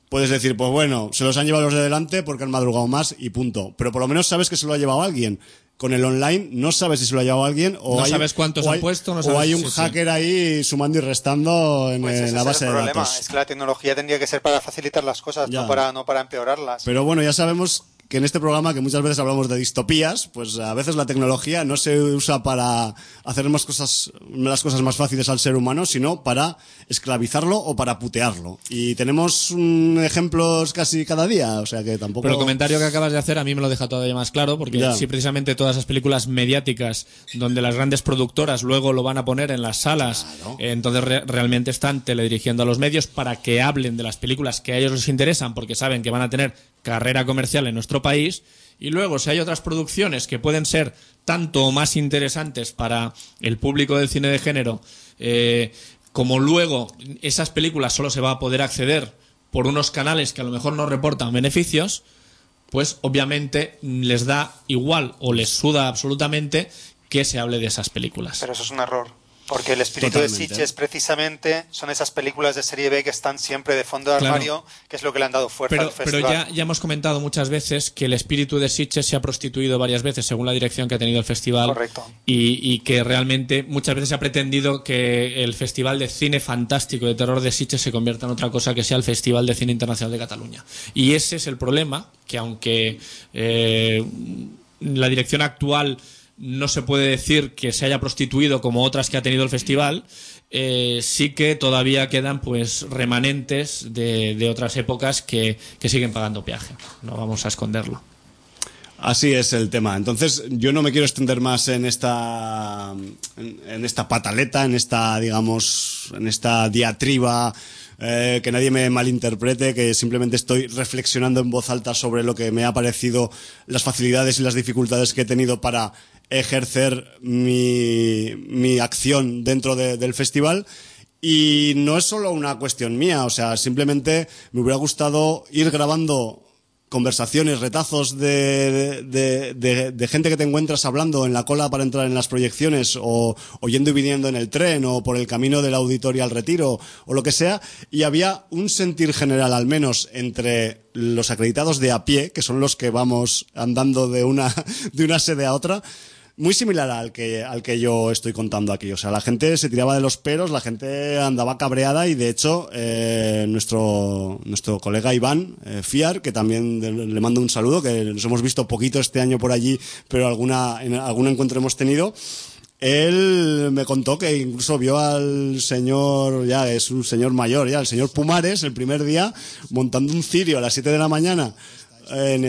puedes decir, pues bueno, se los han llevado los de delante porque han madrugado más y punto. Pero por lo menos sabes que se lo ha llevado alguien. Con el online no sabes si se lo ha llevado alguien o no hay, sabes cuántos han puesto, no sabes, o hay un hacker ahí sumando y restando en, Pues ese la es base el de problema. datos. Es que la tecnología tendría que ser para facilitar las cosas, Ya. no para empeorarlas. Pero bueno, ya sabemos que en este programa, que muchas veces hablamos de distopías, pues a veces la tecnología no se usa para hacer las cosas más fáciles al ser humano, sino para esclavizarlo o para putearlo. Y tenemos ejemplos casi cada día, o sea que tampoco... Pero el comentario que acabas de hacer a mí me lo deja todavía más claro, porque Ya. sí, precisamente todas esas películas mediáticas donde las grandes productoras luego lo van a poner en las salas, Claro. entonces realmente están teledirigiendo a los medios para que hablen de las películas que a ellos les interesan, porque saben que van a tener carrera comercial en nuestro país. Y luego, si hay otras producciones que pueden ser tanto o más interesantes para el público del cine de género, como luego esas películas solo se va a poder acceder por unos canales que a lo mejor no reportan beneficios, pues obviamente les da igual o les suda absolutamente que se hable de esas películas. Pero eso es un error. Porque el espíritu Totalmente. de Sitges precisamente son esas películas de serie B que están siempre de fondo de Claro. armario, que es lo que le han dado fuerza al Pero festival. ya hemos comentado muchas veces que el espíritu de Sitges se ha prostituido varias veces según la dirección que ha tenido el festival. Correcto. Y que realmente muchas veces se ha pretendido que el Festival de Cine Fantástico de Terror de Sitges se convierta en otra cosa que sea el Festival de Cine Internacional de Cataluña. Y ese es el problema, que aunque la dirección actual no se puede decir que se haya prostituido como otras que ha tenido el festival, sí que todavía quedan pues remanentes de otras épocas que siguen pagando peaje. No vamos a esconderlo. Así es el tema. Entonces, yo no me quiero extender más en esta pataleta, en esta diatriba, que nadie me malinterprete, que simplemente estoy reflexionando en voz alta sobre lo que me ha parecido las facilidades y las dificultades que he tenido para ejercer mi acción dentro del festival. Y no es solo una cuestión mía, o sea, simplemente me hubiera gustado ir grabando conversaciones, retazos de gente que te encuentras hablando en la cola para entrar en las proyecciones, o yendo y viniendo en el tren, o por el camino del auditorio al retiro, o lo que sea, y había un sentir general, al menos entre los acreditados de a pie, que son los que vamos andando de una sede a otra, muy similar al que yo estoy contando aquí. O sea, la gente se tiraba de los pelos, la gente andaba cabreada, y de hecho nuestro colega Iván Fiar, que también le mando un saludo, que nos hemos visto poquito este año por allí, pero en algún encuentro hemos tenido. Él me contó que incluso vio al señor, ya es un señor mayor, ya el señor Pumares, el primer día montando un cirio a las 7 de la mañana en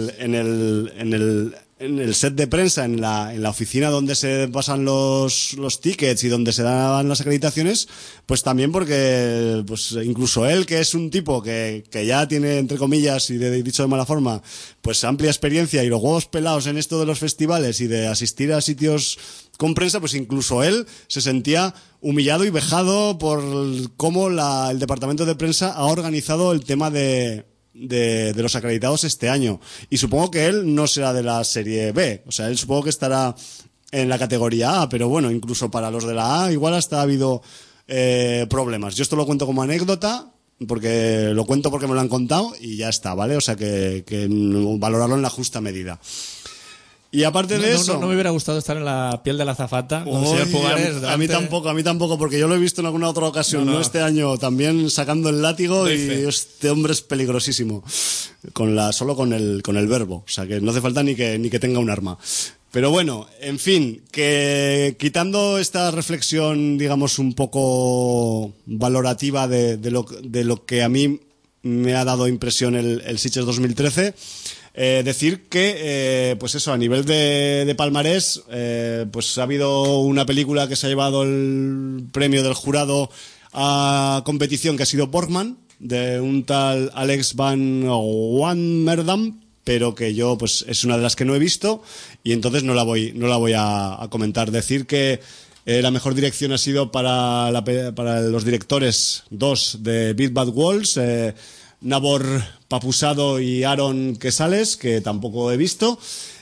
el set de prensa, en la oficina donde se pasan los tickets y donde se dan las acreditaciones, pues también porque pues incluso él, que es un tipo que ya tiene, entre comillas, y dicho de mala forma, pues amplia experiencia y los huevos pelados en esto de los festivales y de asistir a sitios con prensa, pues incluso él se sentía humillado y vejado por cómo el departamento de prensa ha organizado el tema de los acreditados este año. Y supongo que él no será de la serie B, o sea, él supongo que estará en la categoría A, pero bueno, incluso para los de la A igual hasta ha habido problemas. Yo esto lo cuento como anécdota, porque lo cuento porque me lo han contado y ya está, ¿vale? O sea que valorarlo en la justa medida. Y aparte de eso... No me hubiera gustado estar en la piel de la azafata con el señor Uy, Pumares. a mí tampoco, porque yo lo he visto en alguna otra ocasión, no este año, también sacando el látigo, Doy y fe. este hombre es peligrosísimo, solo con el verbo, o sea que no hace falta ni que tenga un arma. Pero bueno, en fin, que quitando esta reflexión, digamos, un poco valorativa de lo que a mí me ha dado impresión el Sitges 2013, decir que, pues eso, a nivel de palmarés, pues ha habido una película que se ha llevado el premio del jurado a competición, que ha sido Borgman, de un tal Alex Van Warmerdam, pero que yo, pues, es una de las que no he visto, y entonces no la voy a comentar. Decir que la mejor dirección ha sido para los directores dos de Big Bad Wolves, Nabor Papusado y Aaron Quesales, que tampoco he visto.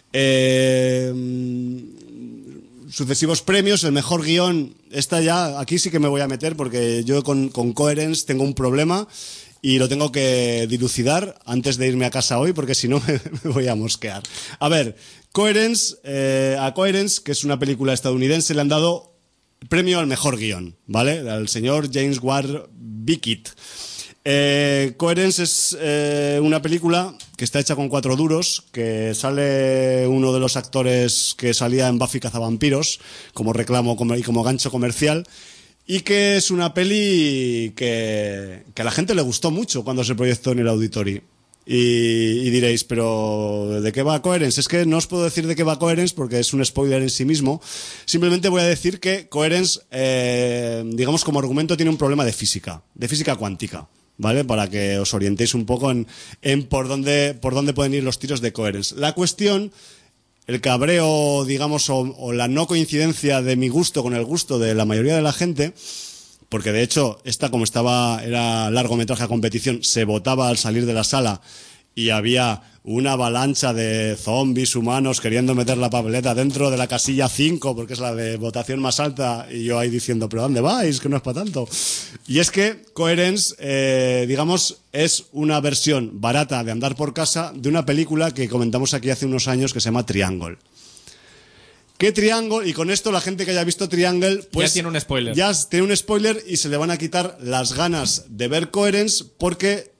Sucesivos premios, el mejor guión, aquí sí que me voy a meter, porque yo con Coherence tengo un problema, y lo tengo que dilucidar antes de irme a casa hoy, porque si no me voy a mosquear. A ver, a Coherence, que es una película estadounidense, le han dado premio al mejor guión, ¿vale? Al señor James Ward Beckett. Coherence es una película que está hecha con 4 duros, que sale uno de los actores que salía en Buffy Cazavampiros como reclamo y como gancho comercial, y que es una peli que a la gente le gustó mucho cuando se proyectó en el Auditorio. Y diréis, pero ¿de qué va Coherence? Es que no os puedo decir de qué va Coherence porque es un spoiler en sí mismo. Simplemente voy a decir que Coherence, digamos, como argumento tiene un problema de física cuántica, ¿vale? Para que os orientéis un poco en por dónde pueden ir los tiros de Coherence. La cuestión, el cabreo, digamos, o la no coincidencia de mi gusto con el gusto de la mayoría de la gente, porque de hecho como era largometraje a competición, se votaba al salir de la sala y había una avalancha de zombies humanos queriendo meter la papeleta dentro de la casilla 5 porque es la de votación más alta, y yo ahí diciendo, ¿pero dónde vais? Que no es para tanto. Y es que Coherence, digamos, es una versión barata de andar por casa de una película que comentamos aquí hace unos años que se llama Triangle. ¿Qué Triangle? Y con esto la gente que haya visto Triangle, pues ya tiene un spoiler. Ya tiene un spoiler y se le van a quitar las ganas de ver Coherence porque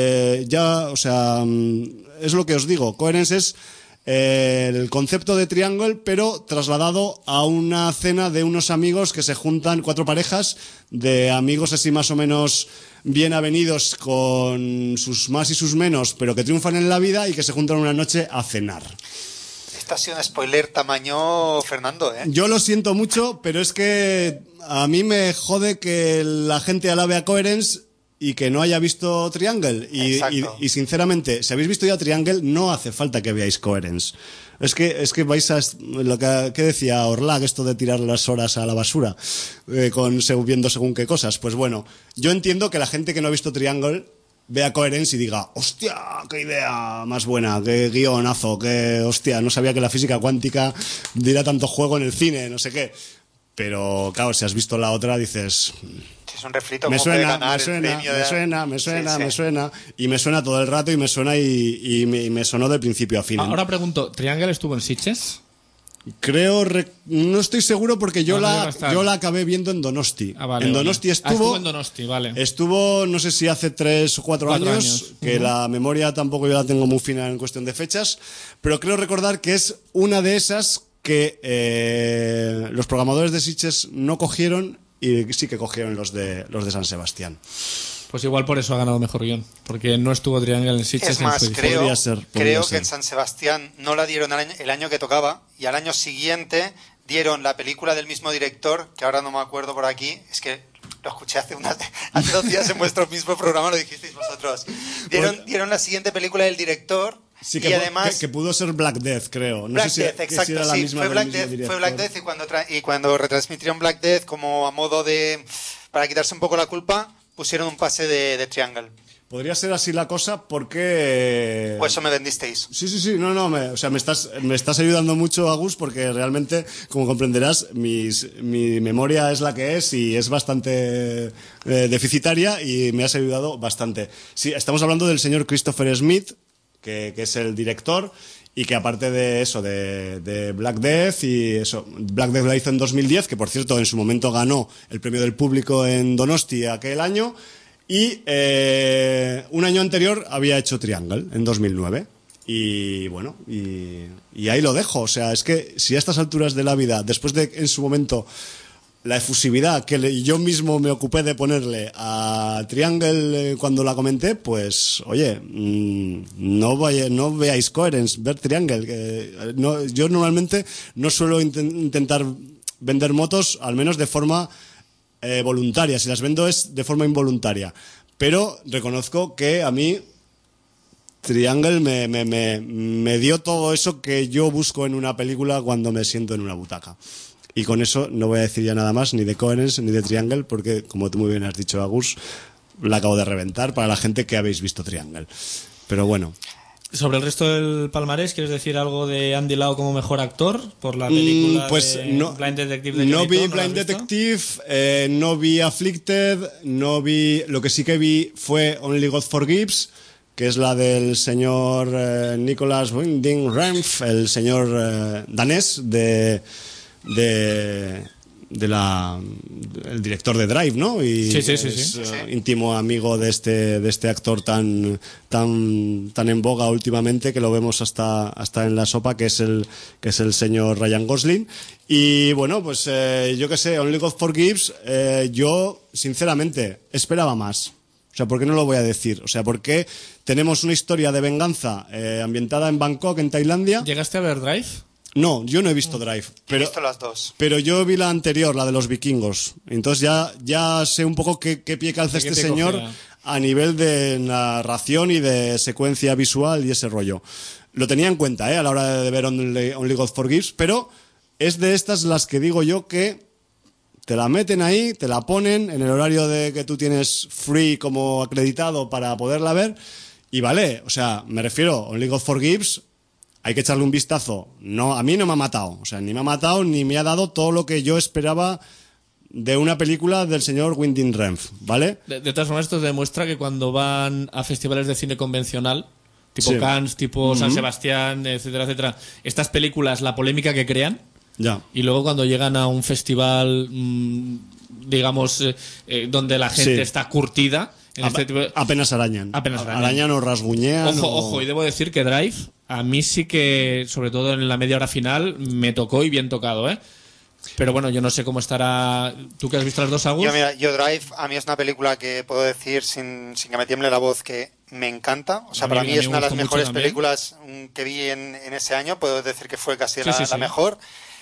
es lo que os digo. Coherence es el concepto de Triangle, pero trasladado a una cena de unos amigos que se juntan, 4 parejas de amigos así más o menos bien avenidos con sus más y sus menos, pero que triunfan en la vida y que se juntan una noche a cenar. Esto ha sido un spoiler tamaño Fernando, ¿eh? Yo lo siento mucho, pero es que a mí me jode que la gente alabe a Coherence y que no haya visto Triangle. Y sinceramente, si habéis visto ya Triangle, no hace falta que veáis Coherence. Es que vais a lo que decía Orlag, esto de tirar las horas a la basura, viendo según qué cosas. Pues bueno, yo entiendo que la gente que no ha visto Triangle vea Coherence y diga, hostia, qué idea más buena, qué guionazo, qué hostia, no sabía que la física cuántica diera tanto juego en el cine, no sé qué. Pero claro, si has visto la otra dices, es un refrito, me suena, y me suena todo el rato y me suena y me sonó de principio a fin. Ahora pregunto, ¿Triangle estuvo en Sitges? No estoy seguro porque yo la acabé viendo en Donosti. Vale, en Donosti estuvo en Donosti, vale. Estuvo, no sé si hace 3 o 4 años, que la memoria tampoco yo la tengo muy fina en cuestión de fechas, pero creo recordar que es una de esas que los programadores de Sitges no cogieron y sí que cogieron los de San Sebastián. Pues igual por eso ha ganado mejor guión, porque no estuvo Triangle en Sitges. Es más, creo que en San Sebastián no la dieron el año que tocaba, y al año siguiente dieron la película del mismo director, que ahora no me acuerdo por aquí, es que lo escuché hace 2 días en vuestro mismo programa, lo dijisteis vosotros. Dieron la siguiente película del director. Sí, y además que pudo ser Black Death, creo. No Black sé Death, exacto, si era la misma fue Black Death, y cuando retransmitieron Black Death como a modo para quitarse un poco la culpa, pusieron un pase de Triangle. Podría ser así la cosa porque... Pues eso me vendisteis. Sí, no, me estás ayudando mucho, Agus, porque realmente, como comprenderás, mi memoria es la que es y es bastante deficitaria, y me has ayudado bastante. Sí, estamos hablando del señor Christopher Smith, que es el director, y que aparte de eso, de Black Death, y eso, Black Death la hizo en 2010, que por cierto en su momento ganó el premio del público en Donosti aquel año, y un año anterior había hecho Triangle, en 2009. Y bueno, y ahí lo dejo. O sea, es que si a estas alturas de la vida, después de en su momento la efusividad que yo mismo me ocupé de ponerle a Triangle cuando la comenté, pues oye, no veáis Coherence, ver Triangle. Yo normalmente no suelo intentar vender motos, al menos de forma voluntaria. Si las vendo es de forma involuntaria, pero reconozco que a mí Triangle me dio todo eso que yo busco en una película cuando me siento en una butaca. Y con eso no voy a decir ya nada más, ni de Coherence ni de Triangle, porque como tú muy bien has dicho, Agus, la acabo de reventar para la gente que habéis visto Triangle. Pero bueno. Sobre el resto del palmarés, ¿quieres decir algo de Andy Lau como mejor actor por la película de Blind Detective de no Johnny vi Depp? ¿No la has Blind visto? Detective, no vi Afflicted, no vi... Lo que sí que vi fue Only God Forgives, que es la del señor Nicholas Winding Refn, el señor danés el director de Drive, ¿no? Y Sí. íntimo amigo de este actor tan en boga últimamente, que lo vemos hasta en la sopa, que es el señor Ryan Gosling. Y bueno, pues yo qué sé, Only God Forgives, yo sinceramente esperaba más. O sea, ¿por qué no lo voy a decir? O sea, ¿por qué tenemos una historia de venganza ambientada en Bangkok, en Tailandia? ¿Llegaste a ver Drive? No, yo no he visto Drive. He visto las dos. Pero yo vi la anterior, la de los vikingos. Entonces ya sé un poco qué pie calza este señor cogea. a nivel de narración y de secuencia visual y ese rollo. Lo tenía en cuenta a la hora de ver Only God Forgives, pero es de estas las que digo yo que te la meten ahí, te la ponen en el horario de que tú tienes free como acreditado para poderla ver y vale, o sea, me refiero, Only God Forgives, hay que echarle un vistazo. No, a mí no me ha matado, o sea, ni me ha matado ni me ha dado todo lo que yo esperaba de una película del señor Winding Refn, ¿vale? De todas formas, esto demuestra que cuando van a festivales de cine convencional, tipo Sí. Cannes, tipo San Sebastián, etcétera, etcétera, estas películas, la polémica que crean, Ya. y luego cuando llegan a un festival, digamos, donde la gente Sí. está curtida, en este tipo de- Apenas arañan. Apenas arañan. Arañan o rasguñean. Ojo, y debo decir que Drive, a mí sí que, sobre todo en la media hora final, me tocó y bien tocado, ¿eh? Pero bueno, yo no sé cómo estará. ¿Tú que has visto las dos, Agus? Yo Drive, a mí es una película que puedo decir sin que me tiemble la voz que me encanta. O sea, A mí- para a mí mí es me una de las gustó mucho mejores también. películas que vi en ese año. Puedo decir que fue casi Sí, sí, la sí. mejor.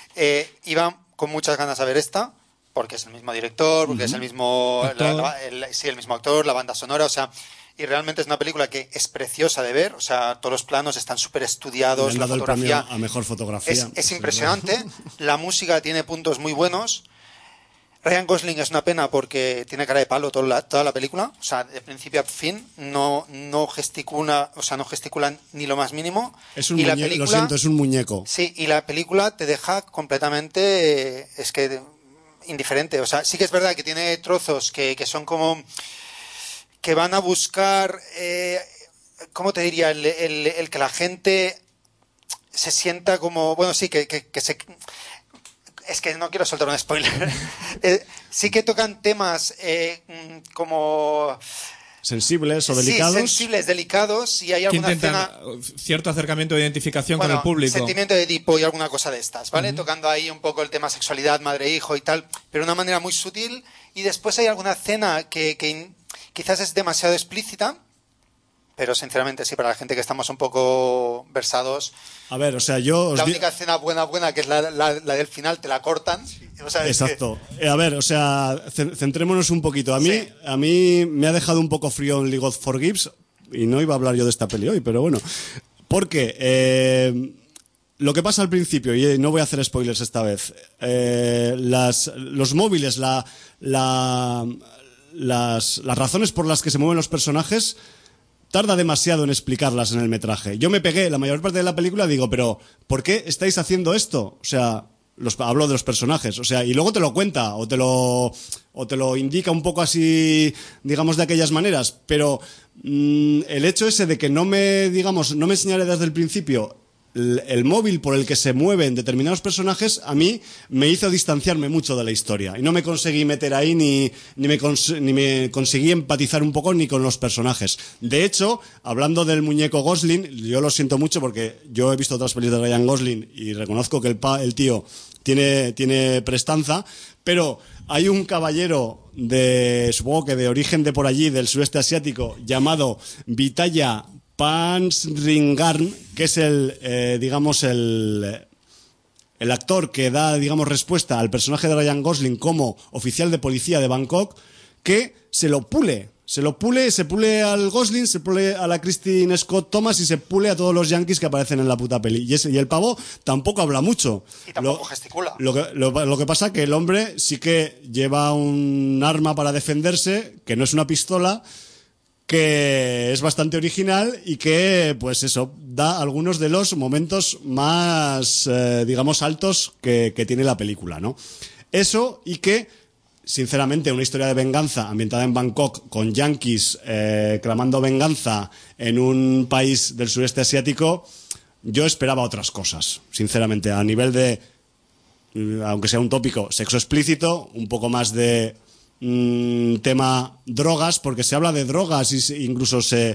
Iba con muchas ganas a ver esta, porque es el mismo director, porque es el mismo Actor. el mismo actor, la banda sonora, o sea, y realmente es una película que es preciosa de ver, o sea, todos los planos están súper Le estudiados, han la dado el fotografía premio a mejor fotografía. es impresionante, la música tiene puntos muy buenos. Ryan Gosling es una pena porque tiene cara de palo toda la película, o sea, de principio a fin no gesticula, o sea, no gesticulan ni lo más mínimo. Es un y la muñeco, película, lo siento, es un muñeco. Sí, y la película te deja completamente, indiferente. O sea, sí que es verdad que tiene trozos que son como que van a buscar, ¿cómo te diría? El que la gente se sienta como, bueno, sí, que se... Es que no quiero soltar un spoiler. Sí que tocan temas como... Sensibles o delicados. Sí, sensibles, delicados, y hay Que alguna intentan escena... cierto acercamiento de identificación con Bueno, el público. sentimiento de Edipo y alguna cosa de estas, ¿vale? Tocando ahí un poco el tema sexualidad, madre-hijo y tal, pero de una manera muy sutil. Y después hay alguna escena que quizás es demasiado explícita, pero sinceramente sí, para la gente que estamos un poco versados, A ver, o sea, yo os la di- única escena buena, que es la del final, te la cortan. O sea, es que- Exacto. A ver, o sea, centrémonos un poquito. Sí. A mí me ha dejado un poco frío Only God Forgives, y no iba a hablar yo de esta peli hoy, pero bueno. Porque lo que pasa al principio, y no voy a hacer spoilers esta vez, los móviles, las razones por las que se mueven los personajes, tarda demasiado en explicarlas en el metraje. Yo me pegué la mayor parte de la película, digo, pero ¿por qué estáis haciendo esto? O sea, hablo de los personajes, o sea, y luego te lo cuenta o te lo indica un poco así, digamos, de aquellas maneras, pero el hecho ese de que no me enseñara desde el principio el móvil por el que se mueven determinados personajes, a mí me hizo distanciarme mucho de la historia y no me conseguí meter ahí ni me conseguí empatizar un poco ni con los personajes. De hecho, hablando del muñeco Gosling, yo lo siento mucho porque yo he visto otras películas de Ryan Gosling y reconozco que el tío tiene prestanza, pero hay un caballero supongo que de origen de por allí, del sudeste asiático, llamado Vitaya Pansringarn, que es el actor que da, digamos, respuesta al personaje de Ryan Gosling como oficial de policía de Bangkok, que se pule al Gosling, se pule a la Christine Scott Thomas y se pule a todos los yankees que aparecen en la puta peli. Y el pavo tampoco habla mucho. Y tampoco gesticula. Lo que pasa que el hombre sí que lleva un arma para defenderse, que no es una pistola, que es bastante original y que, pues eso, da algunos de los momentos más, digamos, altos que tiene la película, ¿no? Eso, y que, sinceramente, una historia de venganza ambientada en Bangkok con yanquis clamando venganza en un país del sureste asiático, yo esperaba otras cosas, sinceramente, a nivel de, aunque sea un tópico, sexo explícito, un poco más de tema drogas, porque se habla de drogas y incluso se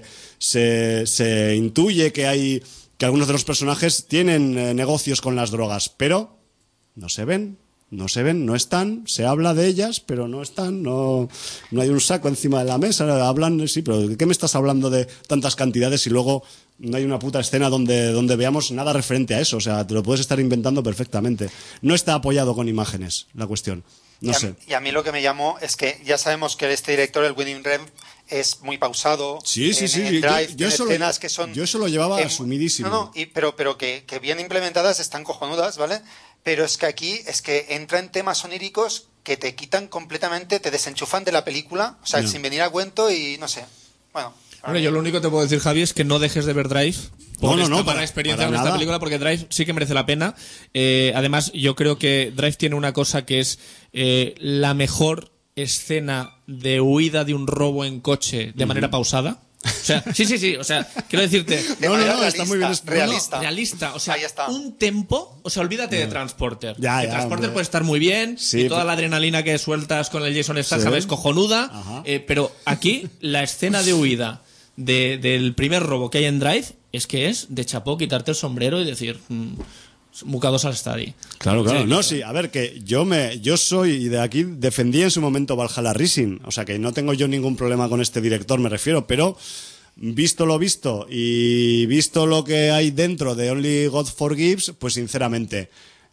intuye que algunos de los personajes tienen negocios con las drogas, pero no se ven, no están, se habla de ellas, pero no están, no hay un saco encima de la mesa, hablan, sí, pero ¿de qué me estás hablando de tantas cantidades y luego no hay una puta escena donde veamos nada referente a eso? O sea, te lo puedes estar inventando perfectamente. No está apoyado con imágenes, la cuestión. No sé. Y a mí lo que me llamó es que ya sabemos que este director, el Wim Wenders, es muy pausado. Sí. En Drive, yo eso lo llevaba asumidísimo. No, pero que bien implementadas están cojonudas, ¿vale? Pero es que aquí entra en temas oníricos que te quitan completamente, te desenchufan de la película, o sea, No. sin venir a cuento y no sé. Bueno. Bueno, yo lo único que te puedo decir, Javi, es que no dejes de ver Drive por esta mala para experiencia con esta nada. película, porque Drive sí que merece la pena. Además, yo creo que Drive tiene una cosa que es la mejor escena de huida de un robo en coche de manera pausada. O sea, sí, o sea, quiero decirte... De manera está muy bien. Realista, o sea, Ahí está. un tempo, o sea, olvídate de Transporter. Ya, Que Transporter hombre. puede estar muy bien, Sí, y toda pero- la adrenalina que sueltas con el Jason Statham Sí. es cojonuda, Ajá. pero aquí la escena de huida del primer robo que hay en Drive es que es de chapó quitarte el sombrero y decir bucados al estadio. Claro. Sí, No, sí, a ver, que yo soy, y de aquí defendí en su momento Valhalla Rising, o sea que no tengo yo ningún problema con este director, me refiero, pero visto lo visto y visto lo que hay dentro de Only God Forgives, pues sinceramente,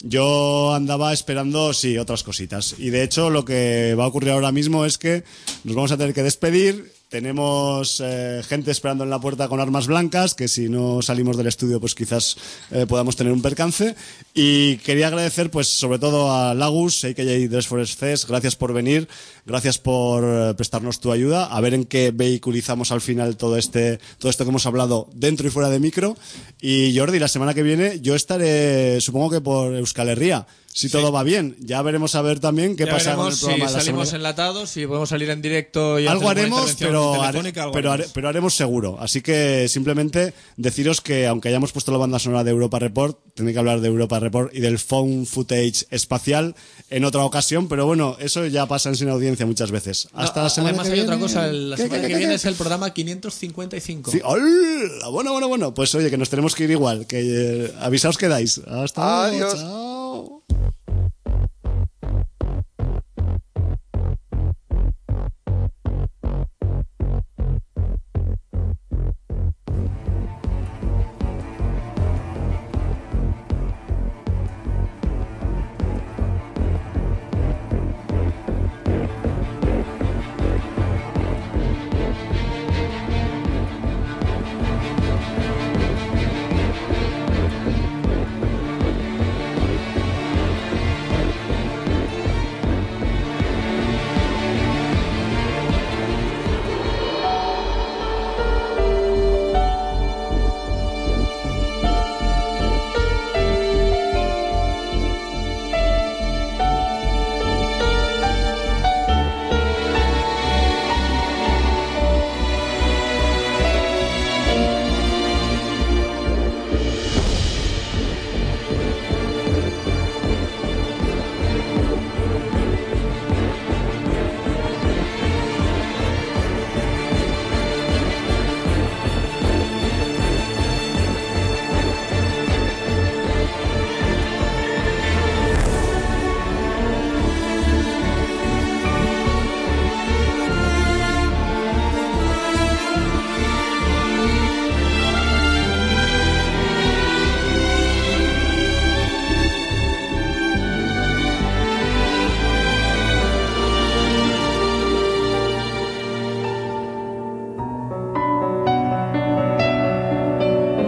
yo andaba esperando, sí, otras cositas. Y de hecho lo que va a ocurrir ahora mismo es que nos vamos a tener que despedir. Tenemos gente esperando en la puerta con armas blancas, que si no salimos del estudio pues quizás podamos tener un percance. Y quería agradecer pues sobre todo a Lagus, a.k.a. Dress for Excess, gracias por venir, gracias por prestarnos tu ayuda, a ver en qué vehiculizamos al final todo esto que hemos hablado dentro y fuera de micro. Y Jordi, la semana que viene yo estaré, supongo que por Euskal Herria. Si todo va bien, ya veremos a ver también qué Ya pasa con el veremos programa si de la salimos semana. enlatados, si podemos salir en directo y Algo hacer alguna haremos, intervención telefónica, algo haremos. pero haremos seguro. Así que simplemente deciros que aunque hayamos puesto la banda sonora de Europa Report, tenéis que hablar de Europa Report y del phone footage espacial en otra ocasión, pero bueno, eso ya pasa en sin audiencia muchas veces. Hasta No, la semana además que hay viene. otra cosa, la ¿Qué, semana qué, que qué, viene qué? es el programa 555. Sí, ¡hola! Bueno, pues oye, que nos tenemos que ir igual, que avisaos que dais. Hasta luego, Adiós. chao.